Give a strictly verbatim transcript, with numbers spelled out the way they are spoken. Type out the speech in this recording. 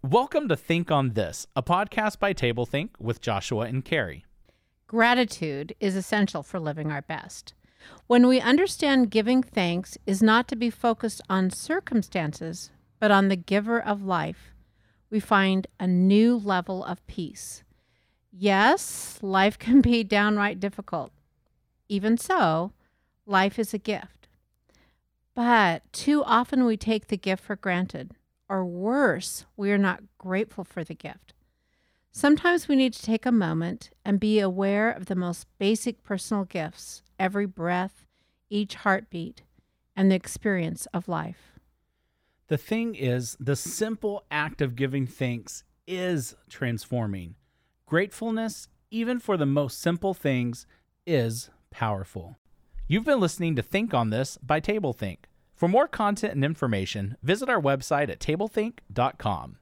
Welcome to Think on This, a podcast by TableThink with Joshua and Carrie. Gratitude is essential for living our best. When we understand giving thanks is not to be focused on circumstances, but on the giver of life, we find a new level of peace. Yes, life can be downright difficult. Even so, life is a gift. But too often we take the gift for granted, or worse, we are not grateful for the gift. Sometimes we need to take a moment and be aware of the most basic personal gifts, every breath, each heartbeat, and the experience of life. The thing is, the simple act of giving thanks is transforming. Gratefulness, even for the most simple things, is powerful. You've been listening to Think on This by TableThink. For more content and information, visit our website at tablethink dot com.